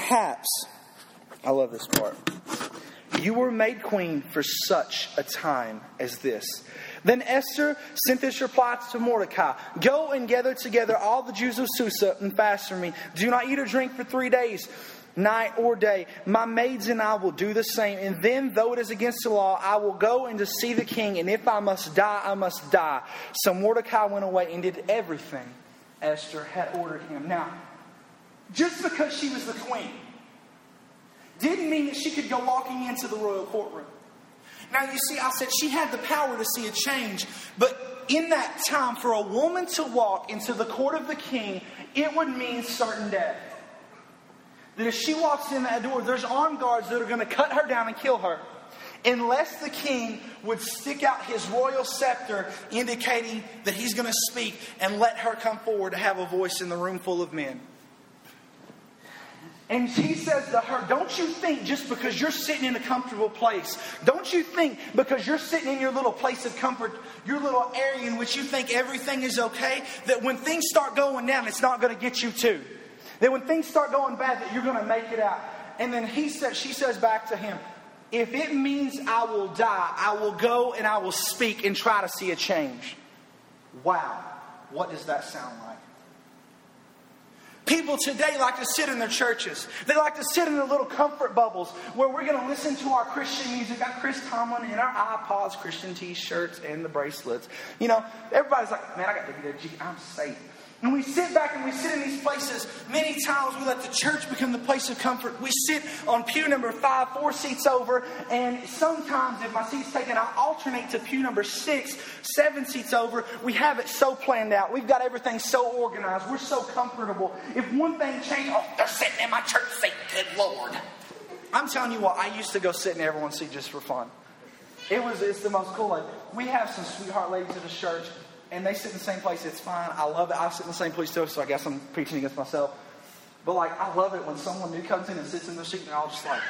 perhaps, I love this part, you were made queen for such a time as this. Then Esther sent this reply to Mordecai. Go and gather together all the Jews of Susa and fast for me. Do not eat or drink for 3 days, night or day. My maids and I will do the same. And then, though it is against the law, I will go and to see the king. And if I must die, I must die. So Mordecai went away and did everything Esther had ordered him. Now, just because she was the queen didn't mean that she could go walking into the royal courtroom. Now, you see, I said she had the power to see a change. But in that time, for a woman to walk into the court of the king, it would mean certain death. That if she walks in that door, there's armed guards that are going to cut her down and kill her. Unless the king would stick out his royal scepter, indicating that he's going to speak and let her come forward to have a voice in the room full of men. And he says to her, don't you think just because you're sitting in a comfortable place, don't you think because you're sitting in your little place of comfort, your little area in which you think everything is okay, that when things start going down, it's not going to get you too. That when things start going bad, that you're going to make it out. And then she says back to him, if it means I will die, I will go and I will speak and try to see a change. Wow. What does that sound like? People today like to sit in their churches. They like to sit in their little comfort bubbles where we're going to listen to our Christian music. Got Chris Tomlin and our iPods, Christian t-shirts, and the bracelets. You know, everybody's like, man, I got WWG. I'm safe. And we sit back and we sit in these places. Many times we let the church become the place of comfort. We sit on pew number 5, 4 seats over. And sometimes if my seat's taken, I'll alternate to pew number 6, 7 seats over. We have it so planned out. We've got everything so organized. We're so comfortable. If one thing changes, oh, they're sitting in my church seat. Good Lord. I'm telling you what, I used to go sit in everyone's seat just for fun. It's the most cool. Like, we have some sweetheart ladies at the church. And they sit in the same place. It's fine. I love it. I sit in the same place too, so I guess I'm preaching against myself. But like, I love it when someone new comes in and sits in their seat and they're all just like...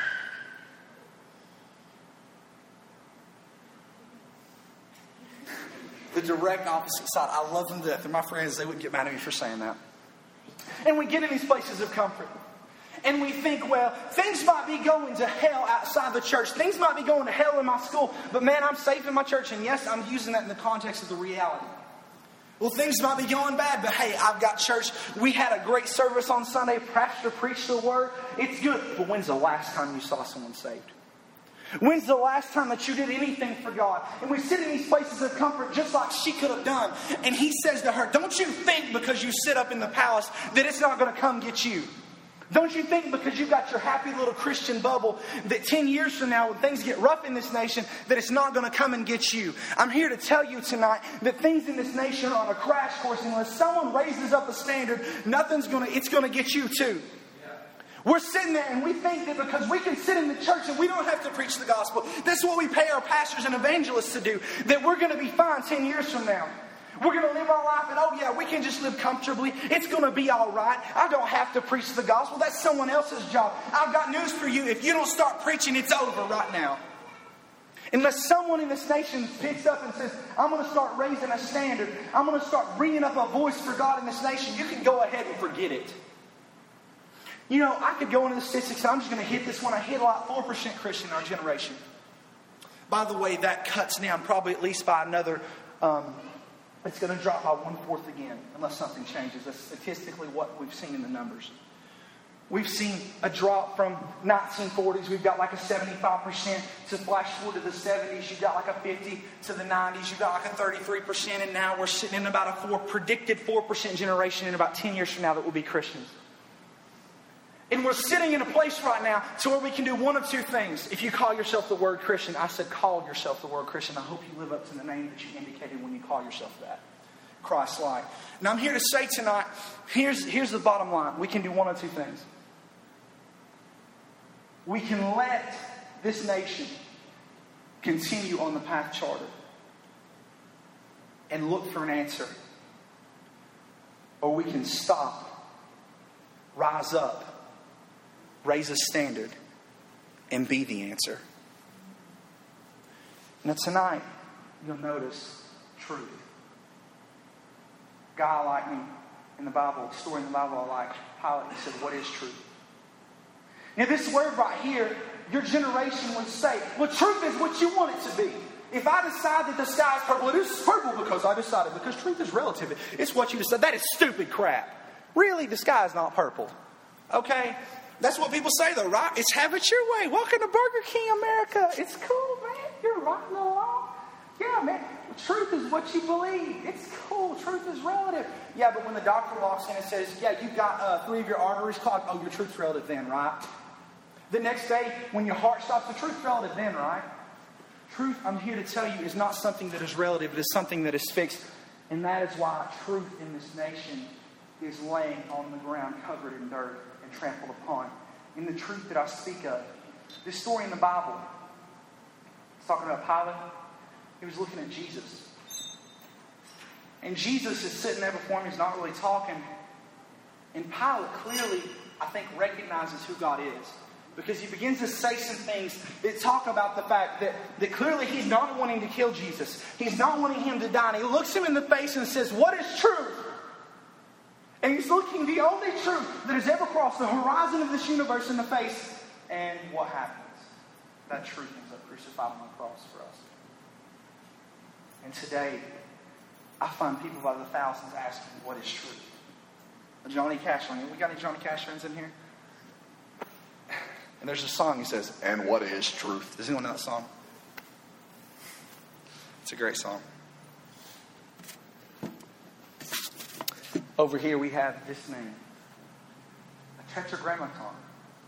the direct opposite side. I love them to death. They're my friends. They wouldn't get mad at me for saying that. And we get in these places of comfort. And we think, well, things might be going to hell outside the church. Things might be going to hell in my school. But man, I'm safe in my church. And yes, I'm using that in the context of the reality. Well, things might be going bad, but hey, I've got church. We had a great service on Sunday. Pastor preached the word. It's good. But when's the last time you saw someone saved? When's the last time that you did anything for God? And we sit in these places of comfort just like she could have done. And he says to her, don't you think because you sit up in the palace that it's not going to come get you? Don't you think because you've got your happy little Christian bubble that 10 years from now when things get rough in this nation that it's not going to come and get you? I'm here to tell you tonight that things in this nation are on a crash course. And unless someone raises up a standard, it's going to get you too. We're sitting there and we think that because we can sit in the church and we don't have to preach the gospel. That's what we pay our pastors and evangelists to do. That we're going to be fine 10 years from now. We're going to live our life and, oh yeah, we can just live comfortably. It's going to be all right. I don't have to preach the gospel. That's someone else's job. I've got news for you. If you don't start preaching, it's over right now. Unless someone in this nation picks up and says, I'm going to start raising a standard. I'm going to start bringing up a voice for God in this nation. You can go ahead and forget it. You know, I could go into the statistics. I'm just going to hit this one. I hit a lot. 4% Christian in our generation. By the way, that cuts down probably at least by another... it's going to drop by 1/4 again, unless something changes. That's statistically what we've seen in the numbers. We've seen a drop from 1940s. We've got like a 75% to flash forward to the 70s. You've got like a 50 to the 90s. You've got like a 33%. And now we're sitting in about a predicted 4% generation in about 10 years from now that will be Christians. And we're sitting in a place right now to where we can do one of two things. If you call yourself the word Christian, I said call yourself the word Christian. I hope you live up to the name that you indicated when you call yourself that. Christ-like. Now I'm here to say tonight, here's the bottom line. We can do one of two things. We can let this nation continue on the path charted and look for an answer. Or we can stop, rise up, raise a standard, and be the answer. Now tonight, you'll notice truth. A guy like me in the Bible, a story in the Bible I like, Pilate, he said, what is truth? Now this word right here, your generation would say, well, truth is what you want it to be. If I decide that the sky is purple, it is purple because I decided. Because truth is relative. It's what you decide. That is stupid crap. Really, the sky is not purple. Okay? That's what people say though, right? It's have it your way. Welcome to Burger King, America. It's cool, man. You're right in the law. Yeah, man. Truth is what you believe. It's cool. Truth is relative. Yeah, but when the doctor walks in and says, yeah, you've got 3 of your arteries clogged. Oh, your truth's relative then, right? The next day, when your heart stops, the truth's relative then, right? Truth, I'm here to tell you, is not something that is relative. It is something that is fixed. And that is why truth in this nation is laying on the ground, covered in dirt and trampled upon. In the truth that I speak of, this story in the Bible, it's talking about Pilate. He was looking at Jesus. And Jesus is sitting there before him. He's not really talking. And Pilate clearly, I think, recognizes who God is. Because he begins to say some things that talk about the fact that clearly he's not wanting to kill Jesus. He's not wanting him to die. And he looks him in the face and says, what is truth? And he's looking the only truth that has ever crossed the horizon of this universe in the face. And what happens? That truth ends up crucified on the cross for us. And today, I find people by the thousands asking, what is truth? Johnny Cash. We got any Johnny Cash friends in here? And there's a song he says, and what is truth? Does anyone know that song? It's a great song. Over here we have this name. A tetragrammaton.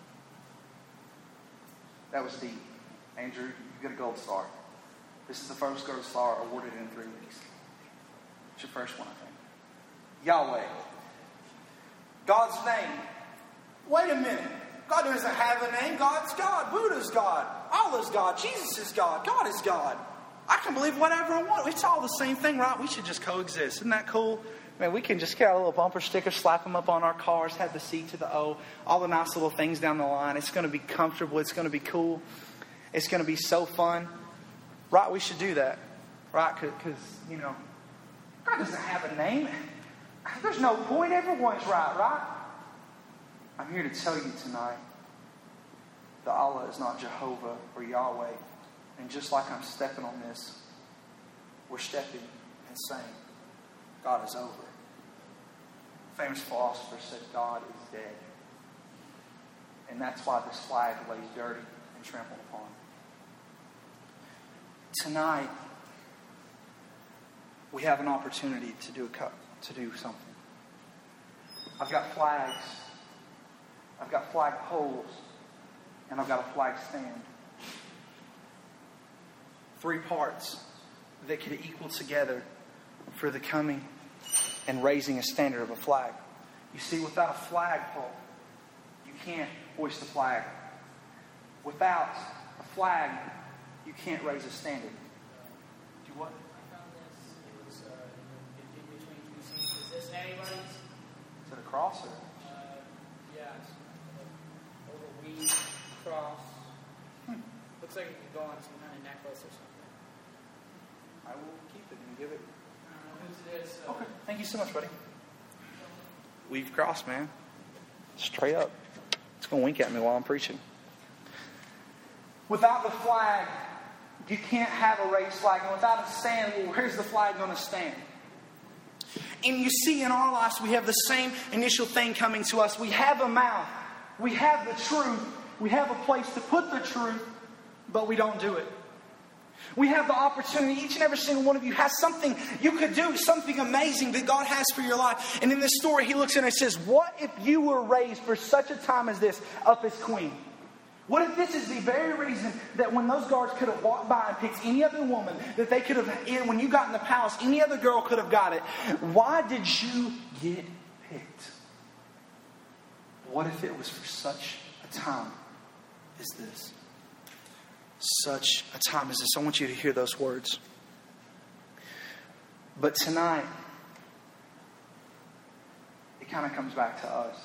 That was deep. Andrew, you get a gold star. This is the first gold star awarded in 3 weeks. It's your first one, I think. Yahweh. God's name. Wait a minute. God doesn't have a name. God's God. Buddha's God. Allah's God. Jesus is God. God is God. I can believe whatever I want. It's all the same thing, right? We should just coexist. Isn't that cool? Man, we can just get a little bumper sticker, slap them up on our cars, have the C to the O, all the nice little things down the line. It's going to be comfortable. It's going to be cool. It's going to be so fun. Right? We should do that. Right? Because, God doesn't have a name. There's no point. Everyone's right? I'm here to tell you tonight that Allah is not Jehovah or Yahweh. And just like I'm stepping on this, we're stepping and saying, God is over. A famous philosopher said, God is dead. And that's why this flag lays dirty and trampled upon. Tonight, we have an opportunity to do something. I've got flags. I've got flag poles. And I've got a flag stand. 3 parts that could equal together for the coming and raising a standard of a flag. You see, without a flagpole, you can't hoist a flag. Without a flag, you can't raise a standard. Do what? I found this. It was in between 2 scenes. Is this anybody's? Is it a cross or? Yeah, it's a little weed cross. Looks like it could go on some kind of necklace or something. I will keep it and give it. I don't know whose it is. Okay. Thank you so much, buddy. We've crossed, man. Straight up. It's going to wink at me while I'm preaching. Without the flag, you can't have a raised flag. And without a stand, well, where's the flag going to stand? And you see, in our lives, we have the same initial thing coming to us. We have a mouth. We have the truth. We have a place to put the truth, but we don't do it. We have the opportunity, each and every single one of you has something you could do, something amazing that God has for your life. And in this story, he looks in and says, what if you were raised for such a time as this up as queen? What if this is the very reason that when those guards could have walked by and picked any other woman, that they could have, when you got in the palace, any other girl could have got it? Why did you get picked? What if it was for such a time as this? Such a time as this. I want you to hear those words. But tonight, it kind of comes back to us.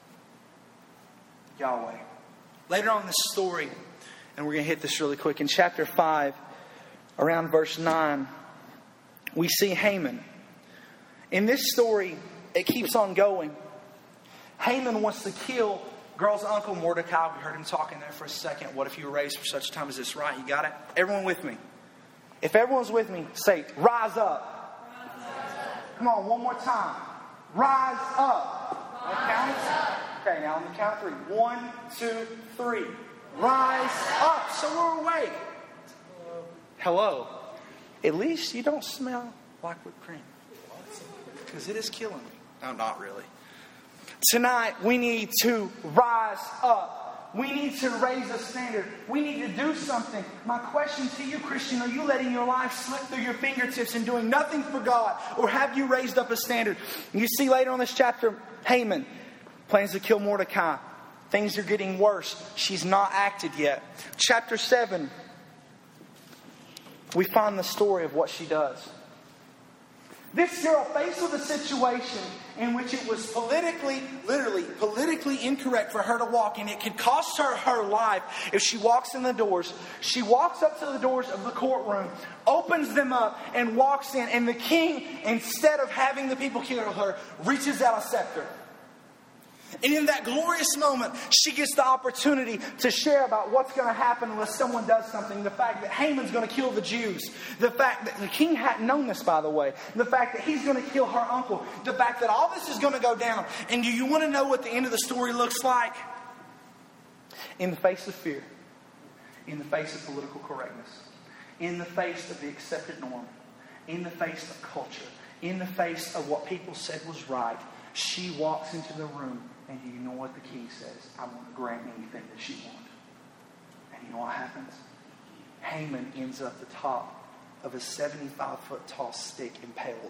Yahweh. Later on in this story, and we're going to hit this really quick, in chapter 5, around verse 9, we see Haman. In this story, it keeps on going. Haman wants to kill Girl's uncle, Mordecai, we heard him talking there for a second. What if you were raised for such a time as this, right? You got it? Everyone with me? If everyone's with me, say, rise up. Rise up. Come on, one more time. Rise up. Okay, now on the count of 3. 1, 2, 3. Rise up. So we're awake. Hello. At least you don't smell like whipped cream. Because it is killing me. No, not really. Tonight, we need to rise up. We need to raise a standard. We need to do something. My question to you, Christian, are you letting your life slip through your fingertips and doing nothing for God? Or have you raised up a standard? You see later on this chapter, Haman plans to kill Mordecai. Things are getting worse. She's not acted yet. Chapter 7, we find the story of what she does. This girl, faced with a situation in which it was politically incorrect for her to walk in. It could cost her her life if she walks in the doors. She walks up to the doors of the courtroom, opens them up, and walks in. And the king, instead of having the people kill her, reaches out a scepter. And in that glorious moment, she gets the opportunity to share about what's going to happen unless someone does something. The fact that Haman's going to kill the Jews. The fact that the king hadn't known this, by the way. The fact that he's going to kill her uncle. The fact that all this is going to go down. And do you want to know what the end of the story looks like? In the face of fear. In the face of political correctness. In the face of the accepted norm. In the face of culture. In the face of what people said was right. She walks into the room. And you know what the king says? I'm going to grant anything that she wants. And you know what happens? Haman ends up the top of a 75-foot tall stick impaled.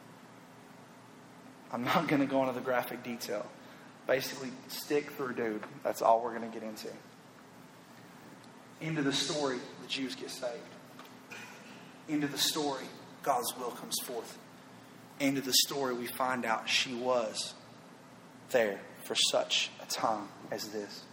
I'm not going to go into the graphic detail. Basically, stick through dude. That's all we're going to get into. Into the story, the Jews get saved. Into the story, God's will comes forth. Into the story, we find out she was there for such a time as this.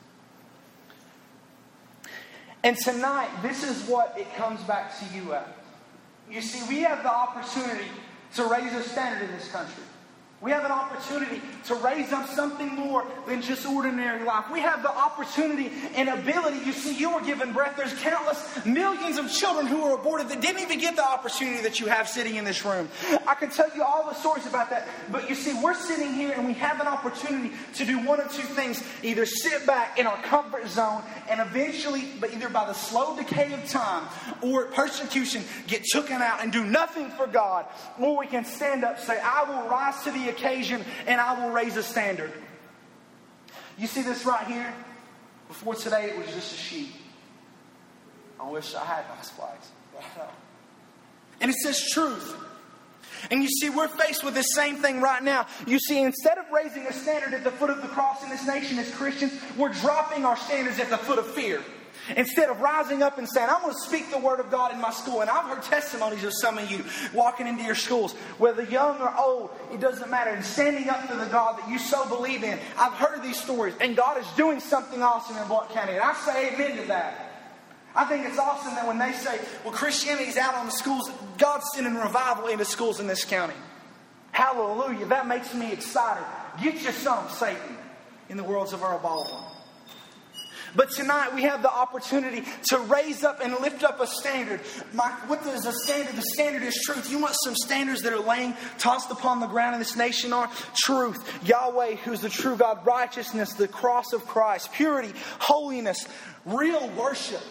And tonight, this is what it comes back to you at. You see, we have the opportunity to raise a standard in this country. We have an opportunity to raise up something more than just ordinary life. We have the opportunity and ability. You see, you were given breath. There's countless millions of children who were aborted that didn't even get the opportunity that you have sitting in this room. I could tell you all the stories about that. But you see, we're sitting here and we have an opportunity to do one of two things. Either sit back in our comfort zone and eventually, but either by the slow decay of time or persecution, get taken out and do nothing for God. Or we can stand up and say, I will rise to the occasion and I will raise a standard. You see this right here? Before today it was just a sheep. I wish I had nice flags, but I don't. And it says truth. And you see, we're faced with the same thing right now. You see, instead of raising a standard at the foot of the cross in this nation as Christians, we're dropping our standards at the foot of fear. Instead of rising up and saying, I'm going to speak the word of God in my school. And I've heard testimonies of some of you walking into your schools, whether young or old, it doesn't matter. And standing up for the God that you so believe in. I've heard these stories. And God is doing something awesome in Blount County. And I say amen to that. I think it's awesome that when they say, well, Christianity's out on the schools, God's sending revival into schools in this county. Hallelujah. That makes me excited. Get you some, Satan, in the words of Earl Baldwin. But tonight we have the opportunity to raise up and lift up a standard. What is a standard? The standard is truth. You want some standards that are tossed upon the ground in this nation are? Truth. Yahweh, who's the true God. Righteousness, the cross of Christ. Purity, holiness, real worship.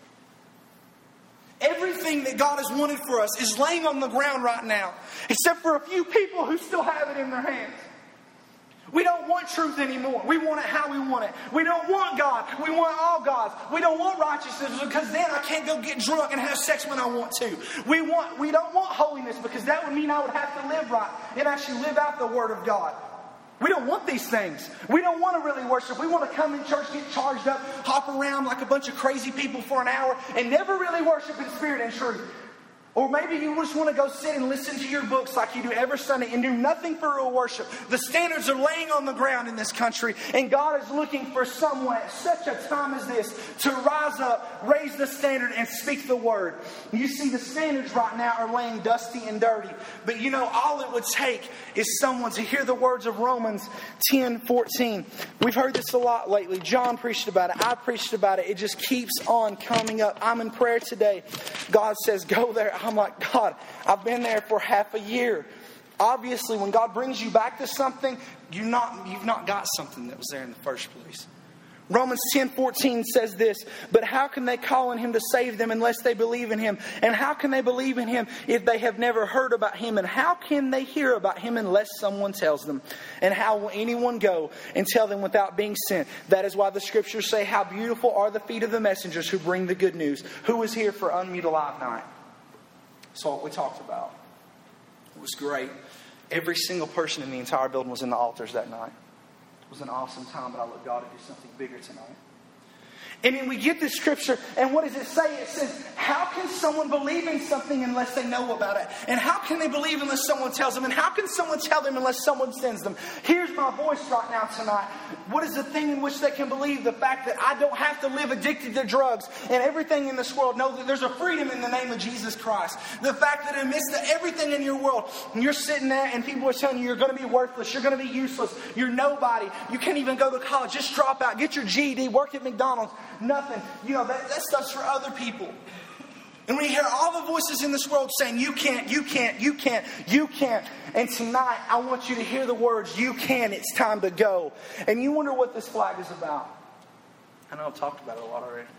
Everything that God has wanted for us is laying on the ground right now. Except for a few people who still have it in their hands. We don't want truth anymore. We want it how we want it. We don't want God. We want all gods. We don't want righteousness because then I can't go get drunk and have sex when I want to. We don't want holiness because that would mean I would have to live right and actually live out the Word of God. We don't want these things. We don't want to really worship. We want to come in church, get charged up, hop around like a bunch of crazy people for an hour and never really worship in spirit and truth. Or maybe you just want to go sit and listen to your books like you do every Sunday and do nothing for real worship. The standards are laying on the ground in this country, and God is looking for someone at such a time as this to rise up, raise the standard, and speak the word. You see, the standards right now are laying dusty and dirty. But you know, all it would take is someone to hear the words of Romans 10:14. We've heard this a lot lately. John preached about it. I preached about it. It just keeps on coming up. I'm in prayer today. God says, go there. I'm like, God, I've been there for half a year. Obviously, when God brings you back to something, you've not got something that was there in the first place. Romans 10:14 says this, but how can they call on Him to save them unless they believe in Him? And how can they believe in Him if they have never heard about Him? And how can they hear about Him unless someone tells them? And how will anyone go and tell them without being sent? That is why the Scriptures say, how beautiful are the feet of the messengers who bring the good news. Who was here for Unmute Alive Night? That's what we talked about. It was great. Every single person in the entire building was in the altars that night. It was an awesome time, but I let God do something bigger tonight. And then we get this scripture, and what does it say? It says, how can someone believe in something unless they know about it? And how can they believe unless someone tells them? And how can someone tell them unless someone sends them? Here's my voice right now tonight. What is the thing in which they can believe? The fact that I don't have to live addicted to drugs and everything in this world. Know that there's a freedom in the name of Jesus Christ. The fact that in the midst of everything in your world, you're sitting there and people are telling you you're going to be worthless, you're going to be useless, you're nobody, you can't even go to college, just drop out, get your GED, work at McDonald's. Nothing. You know, that stuff's for other people. And we hear all the voices in this world saying, you can't, you can't, you can't, you can't. And tonight, I want you to hear the words, you can, it's time to go. And you wonder what this flag is about. I know I've talked about it a lot already.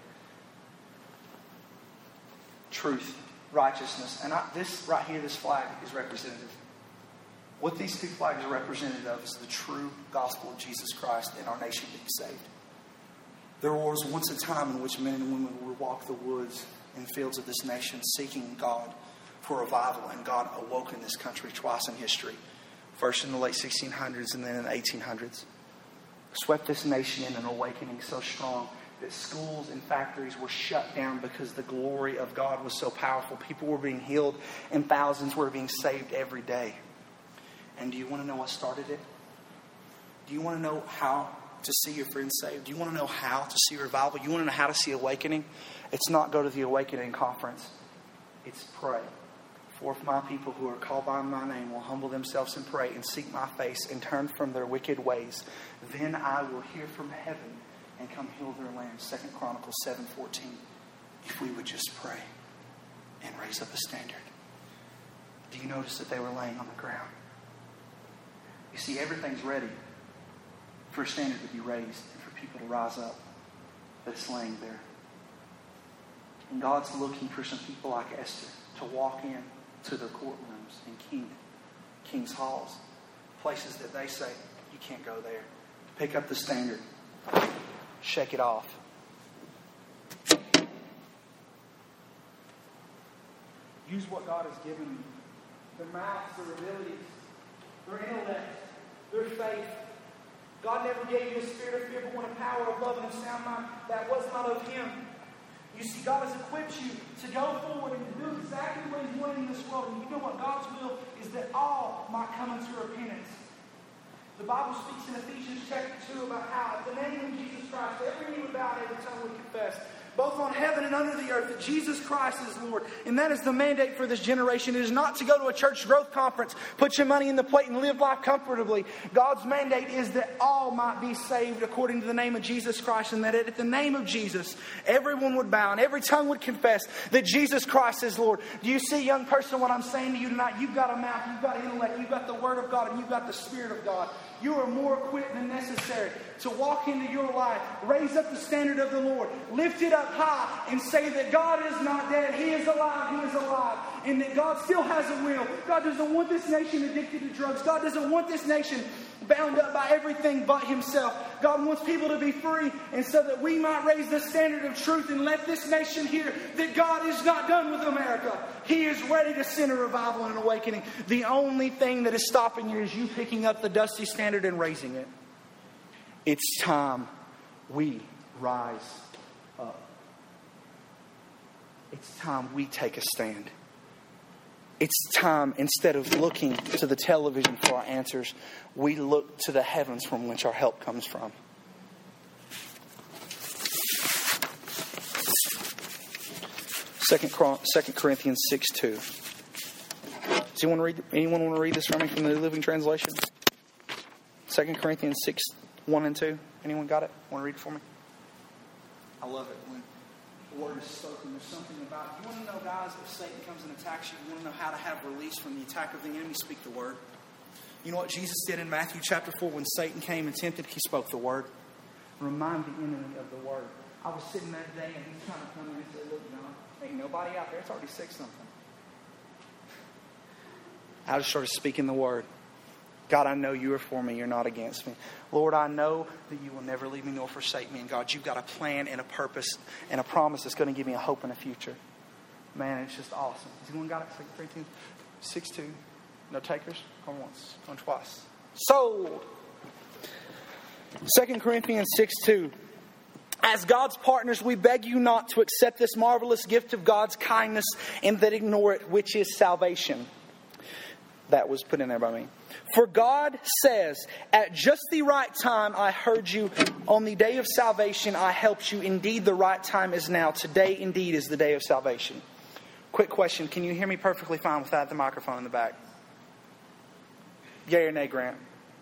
Truth, righteousness. And this right here, this flag is representative. What these two flags are representative of is the true gospel of Jesus Christ and our nation being saved. There was once a time in which men and women would walk the woods and fields of this nation seeking God for revival. And God awoke in this country twice in history. First in the late 1600s and then in the 1800s. Swept this nation in an awakening so strong that schools and factories were shut down because the glory of God was so powerful. People were being healed and thousands were being saved every day. And do you want to know what started it? Do you want to know how to see your friends saved? Do you want to know how to see revival? You want to know how to see awakening? It's not go to the awakening conference. It's pray. For if my people who are called by my name will humble themselves and pray and seek my face and turn from their wicked ways, then I will hear from heaven and come heal their land. 2 Chronicles 7:14. If we would just pray and raise up a standard. Do you notice that they were laying on the ground? You see, everything's ready for a standard to be raised and for people to rise up, but it's laying there. And God's looking for some people like Esther to walk in to their courtrooms and king's halls, places that they say, you can't go there. Pick up the standard, shake it off. Use what God has given you. Their mouths, their abilities, their intellect, their faith. God never gave you a spirit of fear, but one of power, of love, and of sound mind. That was not of Him. You see, God has equipped you to go forward and to do exactly what He's wanting in this world. And you know what God's will is that all might come unto repentance. The Bible speaks in Ephesians chapter 2 about how at the name of Jesus Christ, every knee would bow and every tongue would confess, both on heaven and under the earth, that Jesus Christ is Lord. And that is the mandate for this generation. It is not to go to a church growth conference, put your money in the plate, and live life comfortably. God's mandate is that all might be saved according to the name of Jesus Christ, and that at the name of Jesus, everyone would bow and every tongue would confess that Jesus Christ is Lord. Do you see, young person, what I'm saying to you tonight? You've got a mouth, you've got intellect, you've got the Word of God, and you've got the Spirit of God. You are more equipped than necessary to walk into your life, raise up the standard of the Lord, lift it up high, and say that God is not dead. He is alive. He is alive. And that God still has a will. God doesn't want this nation addicted to drugs. God doesn't want this nation bound up by everything but Himself. God wants people to be free, and so that we might raise the standard of truth and let this nation hear that God is not done with America. He is ready to send a revival and an awakening. The only thing that is stopping you is you picking up the dusty standard and raising it. It's time we rise up. It's time we take a stand. It's time, instead of looking to the television for our answers, we look to the heavens from which our help comes from. 2 Corinthians 6:2. Does anyone want to read this for me from the New Living Translation? 2 Corinthians 6:1 and 2. Anyone got it? Want to read it for me? I love it when the word is spoken. There's something about it. You want to know, guys, if Satan comes and attacks you, you want to know how to have release from the attack of the enemy, speak the word. You know what Jesus did in Matthew chapter 4 when Satan came and tempted? He spoke the word. Remind the enemy of the word. I was sitting that day and he's trying to come in and say, look, John, ain't nobody out there. It's already said something. I just started speaking the word. God, I know you are for me. You're not against me. Lord, I know that you will never leave me nor forsake me. And God, you've got a plan and a purpose and a promise that's going to give me a hope and a future. Man, it's just awesome. Has anyone got it? 2 Corinthians 6:2. No takers? Going once. Going twice. Sold. 2 Corinthians 6:2. As God's partners, we beg you not to accept this marvelous gift of God's kindness and then ignore it, which is salvation. That was put in there by me. For God says, at just the right time I heard you. On the day of salvation I helped you. Indeed, the right time is now. Today, indeed, is the day of salvation. Quick question. Can you hear me perfectly fine without the microphone in the back? Yay or nay, Grant?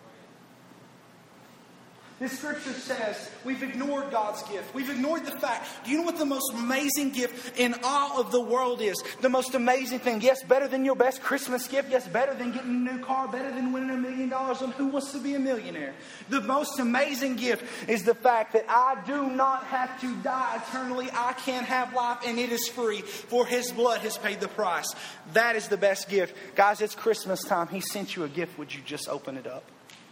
This scripture says we've ignored God's gift. We've ignored the fact. Do you know what the most amazing gift in all of the world is? The most amazing thing. Yes, better than your best Christmas gift. Yes, better than getting a new car. Better than winning $1 million on Who Wants to Be a Millionaire. The most amazing gift is the fact that I do not have to die eternally. I can have life and it is free. For His blood has paid the price. That is the best gift. Guys, it's Christmas time. He sent you a gift. Would you just open it up?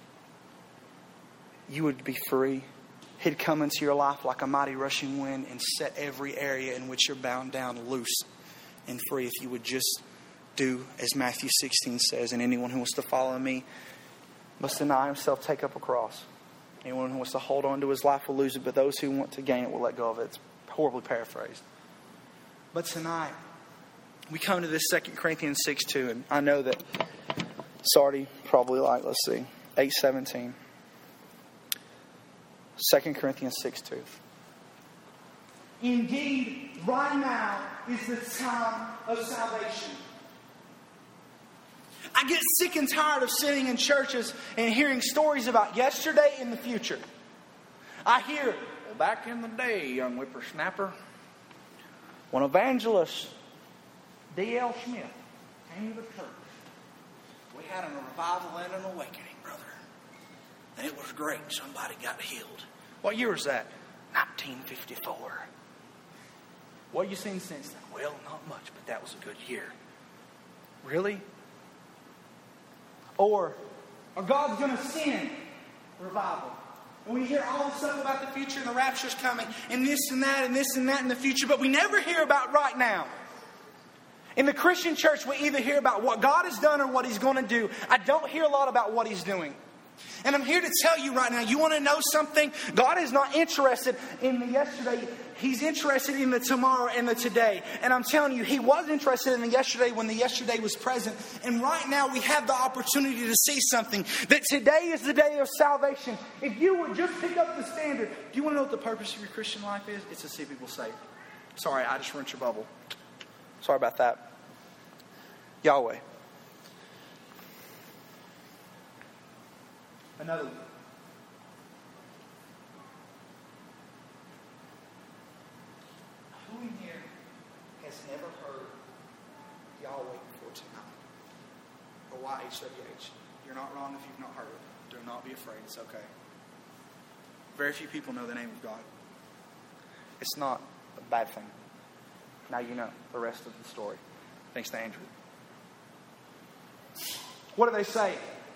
You would be free. He'd come into your life like a mighty rushing wind and set every area in which you're bound down loose and free if you would just do as Matthew 16 says. And anyone who wants to follow me must deny himself, take up a cross. Anyone who wants to hold on to his life will lose it, but those who want to gain it will let go of it. It's horribly paraphrased. But tonight, we come to this 2 Corinthians 6:2, and I know that Sardi probably like, let's see, 8:17. 2 Corinthians 6:2. Indeed, right now is the time of salvation. I get sick and tired of sitting in churches and hearing stories about yesterday and the future. I hear, well, back in the day, young whippersnapper, when evangelist D.L. Smith came to the church, we had a revival and an awakening, brother. And it was great. Somebody got healed. What year was that? 1954. What have you seen since then? Well, not much, but that was a good year. Really? Or God's going to send revival. And we hear all this stuff about the future and the rapture's coming and this and that and this and that in the future, but we never hear about right now. In the Christian church, we either hear about what God has done or what He's going to do. I don't hear a lot about what He's doing. And I'm here to tell you right now, you want to know something? God is not interested in the yesterday. He's interested in the tomorrow and the today. And I'm telling you, He was interested in the yesterday when the yesterday was present. And right now we have the opportunity to see something. That today is the day of salvation. If you would just pick up the standard. Do you want to know what the purpose of your Christian life is? It's to see people saved. Sorry, I just ruined your bubble. Sorry about that. Yahweh. Another one. Who in here has never heard Yahweh before tonight? Or YHWH? You're not wrong if you've not heard it. Do not be afraid. It's okay. Very few people know the name of God. It's not a bad thing. Now you know the rest of the story. Thanks to Andrew. What do they say?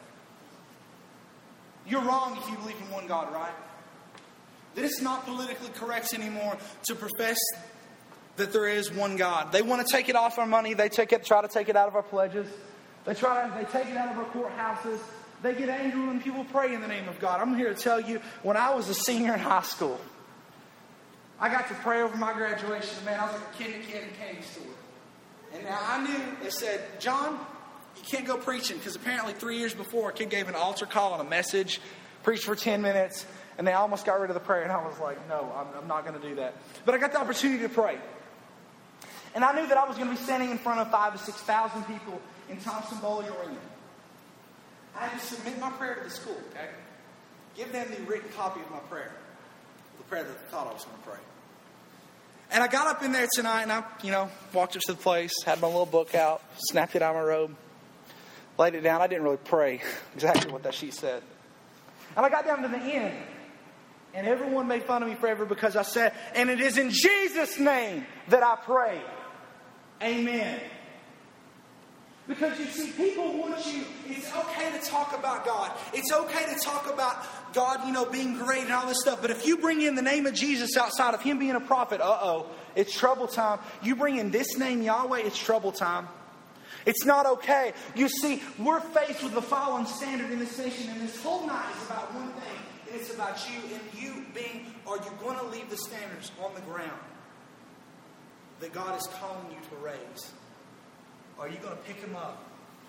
You're wrong if you believe in one God, right? That it's not politically correct anymore to profess that there is one God. They want to take it off our money. They try to take it out of our pledges. They take it out of our courthouses. They get angry when people pray in the name of God. I'm here to tell you, when I was a senior in high school, I got to pray over my graduation. Man, I was like a kid in a candy store. And now I knew, they said, John, you can't go preaching. Because apparently 3 years before, a kid gave an altar call and a message, preached for 10 minutes, and they almost got rid of the prayer. And I was like, no, I'm not going to do that. But I got the opportunity to pray. And I knew that I was going to be standing in front of 5,000 to 6,000 people in Thompson-Boling Arena. I had to submit my prayer to the school, okay? Give them the written copy of my prayer. The prayer that I thought I was going to pray. And I got up in there tonight and I, walked up to the place, had my little book out, snapped it out of my robe, laid it down. I didn't really pray exactly what that sheet said. And I got down to the end. And everyone made fun of me forever because I said, and it is in Jesus' name that I pray. Amen. Because you see, people want you, it's okay to talk about God. It's okay to talk about God, being great and all this stuff. But if you bring in the name of Jesus outside of Him being a prophet, it's trouble time. You bring in this name, Yahweh, it's trouble time. It's not okay. You see, we're faced with the fallen standard in this nation, and this whole night is about one thing. And it's about you and you being, are you going to leave the standards on the ground that God is calling you to raise? Are you going to pick them up,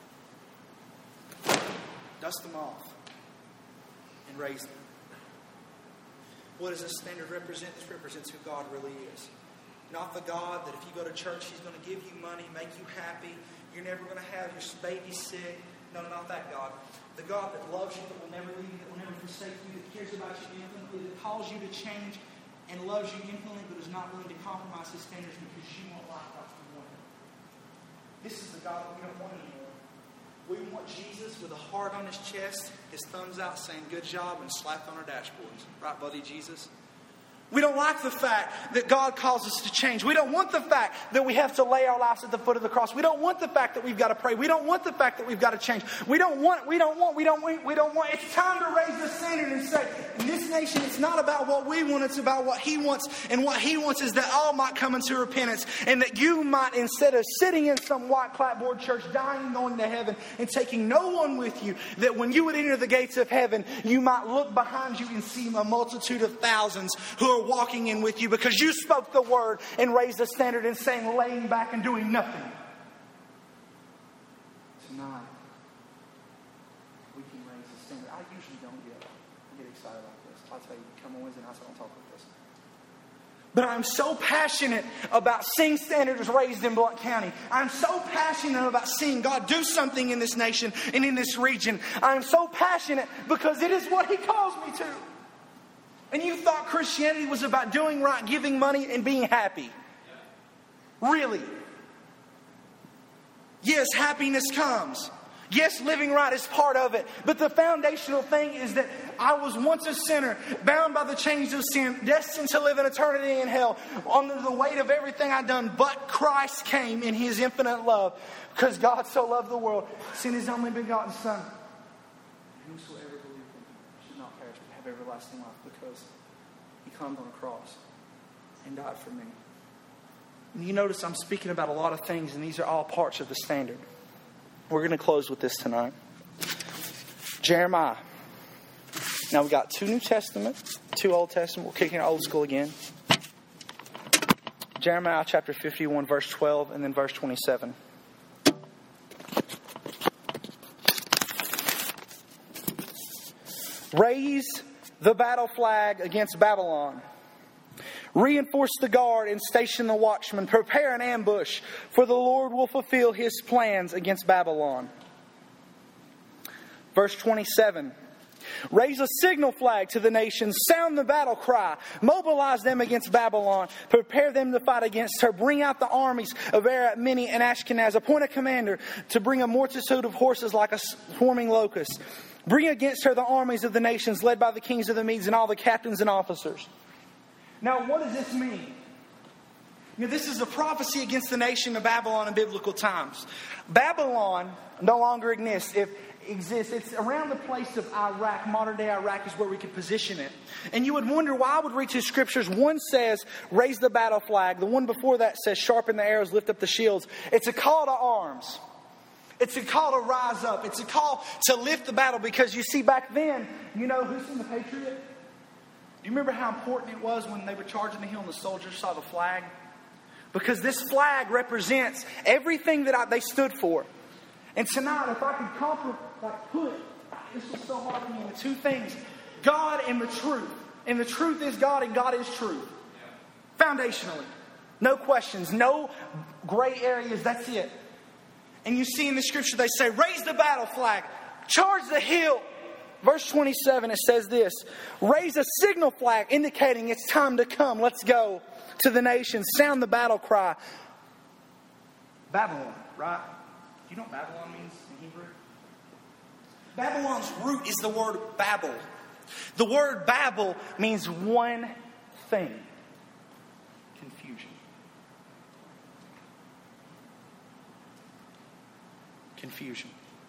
dust them off, and raise them? What does this standard represent? This represents who God really is. Not the God that if you go to church, He's going to give you money, make you happy. You're never going to have your baby sick. No, not that God. The God that loves you, that will never leave you, that will never forsake you, that cares about you infinitely, that calls you to change and loves you infinitely, but is not willing to compromise His standards because you want life like you want it. This is the God that we don't want anymore. We want Jesus with a heart on His chest, His thumbs out saying, good job, and slapped on our dashboards. Right, buddy, Jesus? We don't like the fact that God calls us to change. We don't want the fact that we have to lay our lives at the foot of the cross. We don't want the fact that we've got to pray. We don't want the fact that we've got to change. We don't want. It's time to raise the standard and say, in this nation, it's not about what we want, it's about what He wants. And what He wants is that all might come into repentance. And that you might, instead of sitting in some white clapboard church, dying and going to heaven, and taking no one with you, that when you would enter the gates of heaven, you might look behind you and see a multitude of thousands who are walking in with you because you spoke the word and raised the standard and saying, laying back and doing nothing. Tonight, we can raise the standard. I usually don't get excited like this. I'll tell you, come on Wednesday nights, I don't talk like this. But I'm so passionate about seeing standards raised in Blount County. I'm so passionate about seeing God do something in this nation and in this region. I'm so passionate because it is what He calls me to. And you thought Christianity was about doing right, giving money, and being happy. Really? Yes, happiness comes. Yes, living right is part of it. But the foundational thing is that I was once a sinner, bound by the chains of sin, destined to live an eternity in hell, under the weight of everything I'd done. But Christ came in His infinite love, because God so loved the world, sent His only begotten Son. Whosoever believes in Him should not perish, but have everlasting life, because He climbed on a cross and died for me. And you notice I'm speaking about a lot of things, and these are all parts of the standard. We're going to close with this tonight. Jeremiah. Now we got 2 New Testament, 2 Old Testament. We're kicking old school again. Jeremiah chapter 51, verse 12, and then verse 27. Raise the battle flag against Babylon. Reinforce the guard and station the watchman. Prepare an ambush, for the Lord will fulfill His plans against Babylon. Verse 27. Raise a signal flag to the nations. Sound the battle cry. Mobilize them against Babylon. Prepare them to fight against her. Bring out the armies of Arad, Mini, and Ashkenaz. Appoint a commander to bring a multitude of horses like a swarming locust. Bring against her the armies of the nations led by the kings of the Medes and all the captains and officers. Now, what does this mean? This is a prophecy against the nation of Babylon in biblical times. Babylon no longer exists. It's around the place of Iraq. Modern day Iraq is where we could position it. And you would wonder why I would read 2 scriptures. One says, raise the battle flag. The one before that says, sharpen the arrows, lift up the shields. It's a call to arms. It's a call to rise up. It's a call to lift the battle. Because you see, back then, who's in the Patriot? Do you remember how important it was when they were charging the hill and the soldiers saw the flag? Because this flag represents everything that they stood for. And tonight, if I could put, this was so hard for me, the two things, God and the truth. And the truth is God and God is truth. Foundationally. No questions, no gray areas, that's it. And you see in the scripture they say, raise the battle flag, charge the hill. Verse 27, it says this, raise a signal flag indicating it's time to come. Let's go to the nations. Sound the battle cry. Babylon, right? Do you know what Babylon means in Hebrew? Babylon's root is the word Babel. The word Babel means one thing. Confusion. Confusion.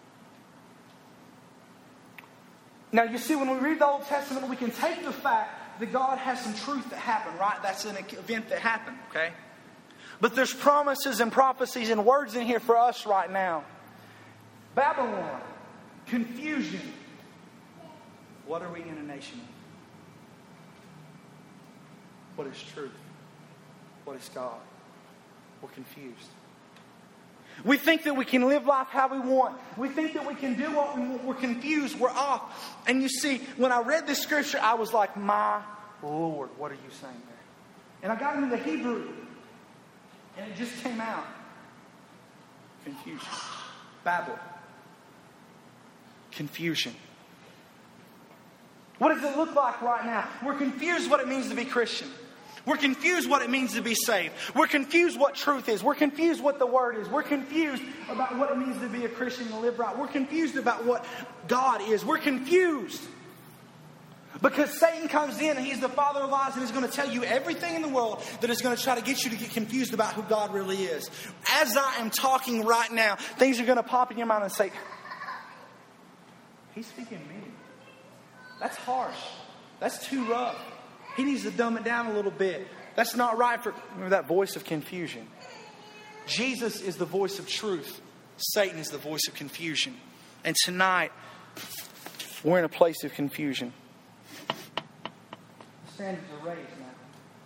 Now you see, when we read the Old Testament, we can take the fact that God has some truth that happened, right? That's an event that happened, okay? But there's promises and prophecies and words in here for us right now. Babylon. Confusion. What are we in a nation of? What is truth? What is God? We're confused. We think that we can live life how we want. We think that we can do what we want. We're confused. We're off. And you see, when I read this scripture, I was like, my Lord, what are you saying there? And I got into the Hebrew. And it just came out. Confusion. Babel. Confusion. What does it look like right now? We're confused what it means to be Christian. We're confused what it means to be saved. We're confused what truth is. We're confused what the Word is. We're confused about what it means to be a Christian and live right. We're confused about what God is. We're confused. Because Satan comes in and he's the father of lies and he's going to tell you everything in the world that is going to try to get you to get confused about who God really is. As I am talking right now, things are going to pop in your mind and say, he's speaking to me. That's harsh. That's too rough. He needs to dumb it down a little bit. That's not right for that voice of confusion. Jesus is the voice of truth. Satan is the voice of confusion. And tonight, we're in a place of confusion. Standards are raised now.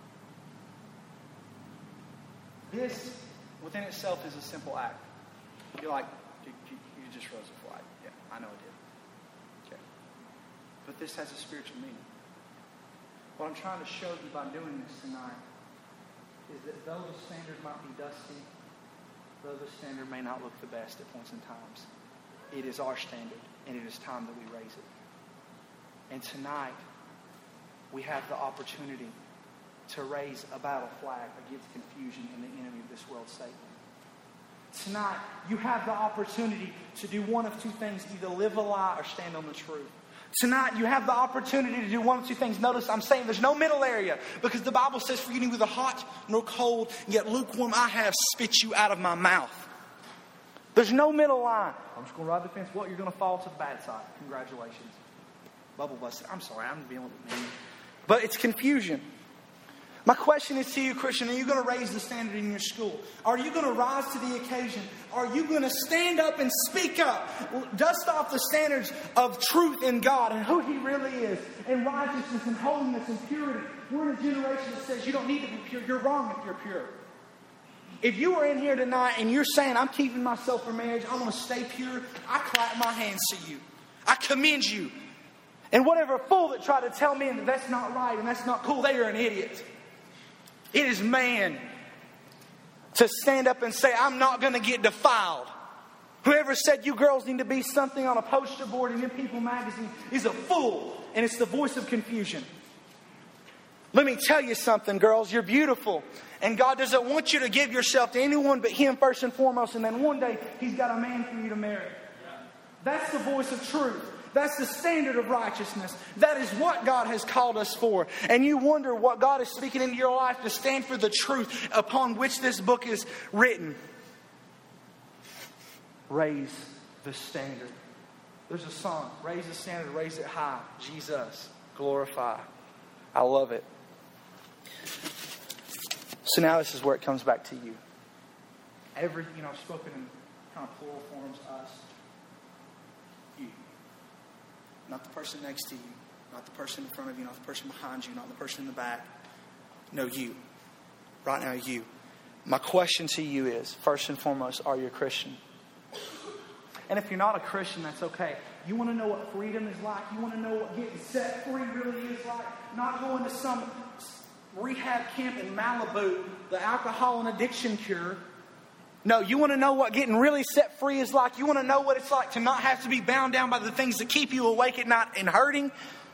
This, within itself, is a simple act. You're like, you just rose a flag. Yeah, I know I did. Okay. But this has a spiritual meaning. What I'm trying to show you by doing this tonight is that though the standard might be dusty, though the standard may not look the best at points in times, it is our standard, and it is time that we raise it. And tonight, we have the opportunity to raise a battle flag against confusion and the enemy of this world, Satan. Tonight, you have the opportunity to do one of two things, either live a lie or stand on the truth. Tonight, you have the opportunity to do one of two things. Notice I'm saying there's no middle area, because the Bible says, for you neither hot nor cold, yet lukewarm I have spit you out of my mouth. There's no middle line. I'm just going to ride the fence. Well, you're going to fall to the bad side. Congratulations. Bubble busted. I'm sorry, I'm being a little bit mean. But it's confusion. My question is to you, Christian, are you going to raise the standard in your school? Are you going to rise to the occasion? Are you going to stand up and speak up? Dust off the standards of truth in God and who He really is, and righteousness and holiness and purity. We're in a generation that says you don't need to be pure. You're wrong if you're pure. If you are in here tonight and you're saying, I'm keeping myself for marriage, I'm going to stay pure, I clap my hands to you. I commend you. And whatever fool that tried to tell me that that's not right and that's not cool, they are an idiot. It is man to stand up and say, I'm not going to get defiled. Whoever said you girls need to be something on a poster board in your People magazine is a fool. And it's the voice of confusion. Let me tell you something, girls. You're beautiful. And God doesn't want you to give yourself to anyone but Him first and foremost. And then one day He's got a man for you to marry. That's the voice of truth. That's the standard of righteousness. That is what God has called us for. And you wonder what God is speaking into your life to stand for the truth upon which this book is written. Raise the standard. There's a song. Raise the standard. Raise it high. Jesus. Glorify. I love it. So now this is where it comes back to you. I've spoken in kind of plural forms, us. You. Not the person next to you. Not the person in front of you. Not the person behind you. Not the person in the back. No, you. Right now, you. My question to you is, first and foremost, are you a Christian? And if you're not a Christian, that's okay. You want to know what freedom is like? You want to know what getting set free really is like? Not going to some rehab camp in Malibu, the alcohol and addiction cure. No, you want to know what getting really set free is like? You want to know what it's like to not have to be bound down by the things that keep you awake at night and hurting?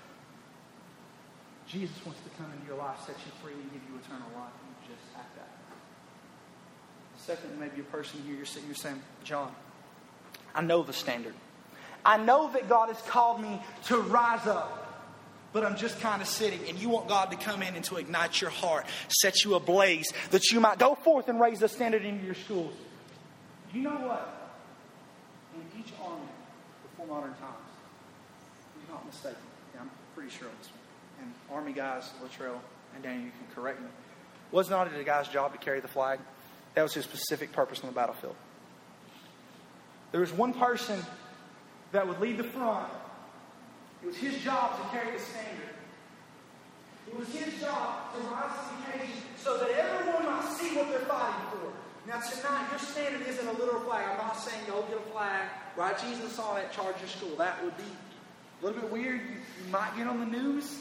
Jesus wants to come into your life, set you free, and give you eternal life. And you just have that. Second, maybe a person here, you're saying, John, I know the standard. I know that God has called me to rise up. But I'm just kind of sitting, and you want God to come in and to ignite your heart, set you ablaze, that you might go forth and raise the standard into your schools. You know what? In each army before modern times, you're not mistaken. Yeah, I'm pretty sure on this one. And army guys, Latrell and Daniel, you can correct me. Was not it a guy's job to carry the flag? That was his specific purpose on the battlefield. There was one person that would lead the front. It was his job to carry the standard. It was his job to rise to the occasion so that everyone might see what they're fighting for. Now tonight, your standard isn't a literal flag. I'm not saying go get a flag, write Jesus on it, charge your school. That would be a little bit weird. You might get on the news.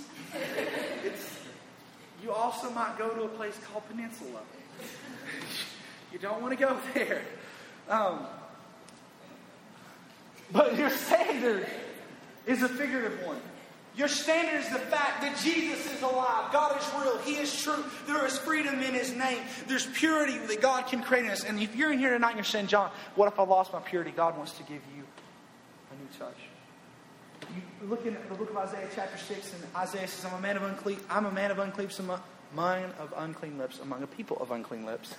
You also might go to a place called Peninsula. You don't want to go there. But your standard is a figurative one. Your standard is the fact that Jesus is alive. God is real. He is true. There is freedom in His name. There's purity that God can create in us. And if you're in here tonight and you're saying, John, what if I lost my purity? God wants to give you a new touch. You look in the book of Isaiah chapter 6, and Isaiah says, I'm a man of unclean lips among a people of unclean lips.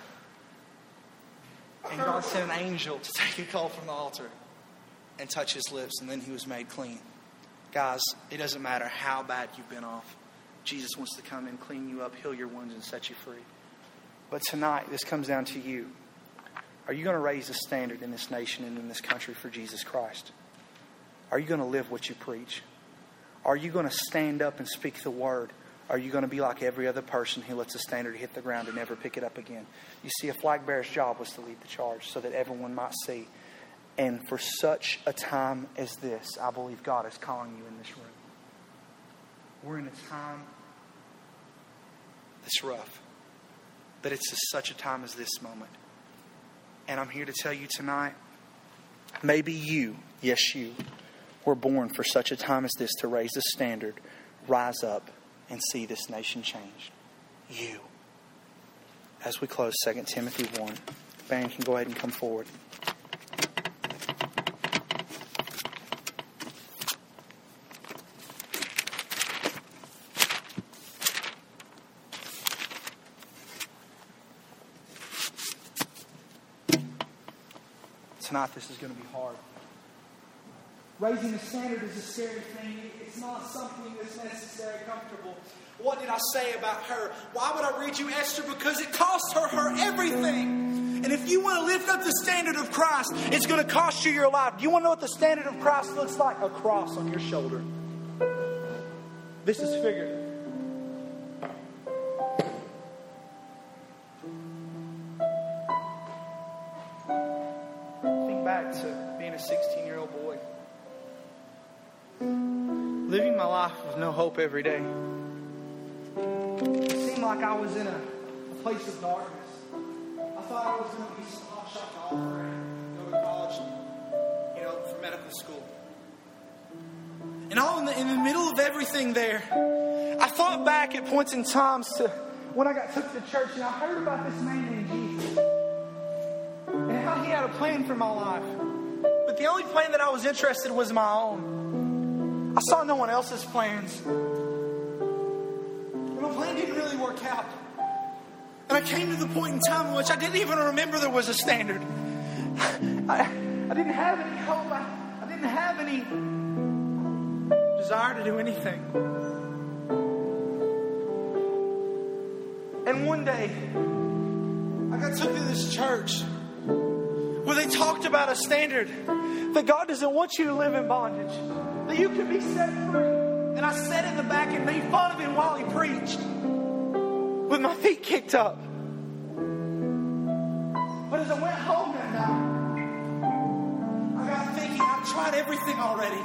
And God sent an angel to take a coal from the altar and touch his lips, and then he was made clean. Guys, it doesn't matter how bad you've been off. Jesus wants to come and clean you up, heal your wounds, and set you free. But tonight, this comes down to you. Are you going to raise the standard in this nation and in this country for Jesus Christ? Are you going to live what you preach? Are you going to stand up and speak the word? Are you going to be like every other person who lets the standard hit the ground and never pick it up again? You see, a flag bearer's job was to lead the charge so that everyone might see. And for such a time as this, I believe God is calling you in this room. We're in a time that's rough. But it's such a time as this moment. And I'm here to tell you tonight, maybe you, yes you, were born for such a time as this to raise the standard, rise up, and see this nation changed. You. As we close 2 Timothy 1, band can go ahead and come forward. Tonight, this is going to be hard. Raising the standard is a scary thing. It's not something that's necessarily comfortable. What did I say about her? Why would I read you Esther? Because it cost her everything. And if you want to lift up the standard of Christ, it's going to cost you your life. Do you want to know what the standard of Christ looks like? A cross on your shoulder. This is figurative. Back to being a 16-year-old boy, living my life with no hope every day. It seemed like I was in a place of darkness. I thought I was going to be some hotshot golfer and go to college, for medical school. And all in the middle of everything there, I thought back at points in times to when I got took to church and I heard about this man named Jesus. And how he had a plan for my life. But the only plan that I was interested in was my own. I saw no one else's plans. And my plan didn't really work out. And I came to the point in time in which I didn't even remember there was a standard. I didn't have any hope. I didn't have any desire to do anything. And one day, I got took to this church where they talked about a standard that God doesn't want you to live in bondage, that you can be set free. And I sat in the back and made fun of him while he preached with my feet kicked up. But as I went home that night, I got thinking, I've tried everything already.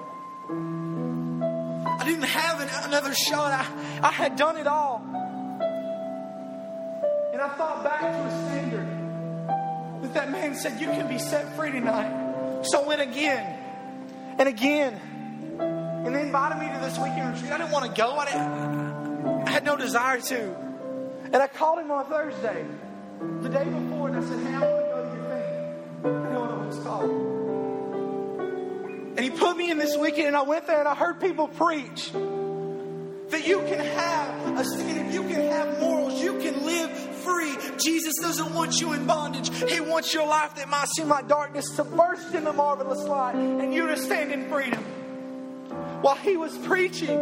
I didn't have another shot. I had done it all. And I thought back to a standard that man said, you can be set free tonight. So I went again and again. And they invited me to this weekend retreat. I didn't want to go. I had no desire to. And I called him on Thursday, the day before, and I said, hey, I want to go to your thing. I don't know what it's called. And he put me in this weekend, and I went there and I heard people preach that you can have a standard, you can have morals, you can live free. Jesus doesn't want you in bondage. He wants your life that might seem like darkness to burst into marvelous light and you to stand in freedom. While he was preaching,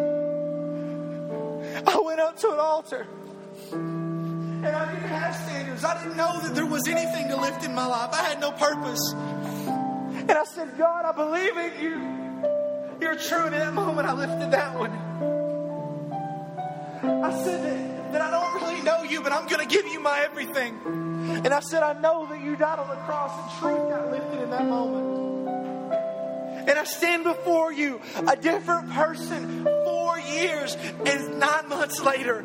I went up to an altar. And I didn't have standards. I didn't know that there was anything to lift in my life. I had no purpose. And I said, God, I believe in you. You're true. And in that moment, I lifted that one. I said that I don't really know you, but I'm going to give you my everything. And I said, I know that you died on the cross and truth got lifted in that moment. And I stand before you, a different person, 4 years and 9 months later.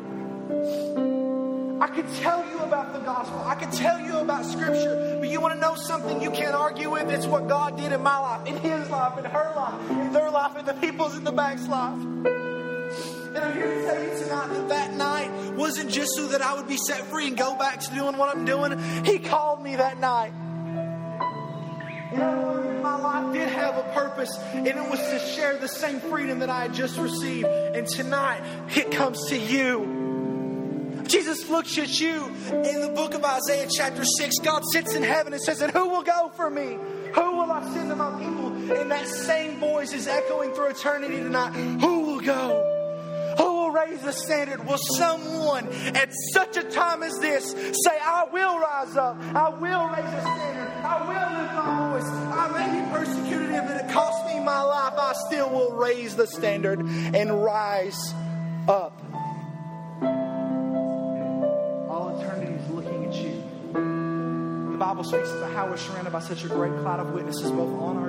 I could tell you about the gospel. I could tell you about Scripture. But you want to know something you can't argue with? It's what God did in my life, in his life, in her life, in their life, in the people's in the back's life. And I'm here to tell you tonight that night wasn't just so that I would be set free and go back to doing what I'm doing. He called me that night. And I learned that my life did have a purpose, and it was to share the same freedom that I had just received. And tonight, it comes to you. Jesus looks at you in the book of Isaiah chapter 6. God sits in heaven and says, and who will go for me? Who will I send to my people? And that same voice is echoing through eternity tonight. Who will go? Who will raise the standard? Will someone at such a time as this say, I will rise up. I will raise the standard. I will lift my voice. I may be persecuted and it cost me my life. I still will raise the standard and rise up. All eternity is looking at you. The Bible speaks about how we're surrounded by such a great cloud of witnesses, both on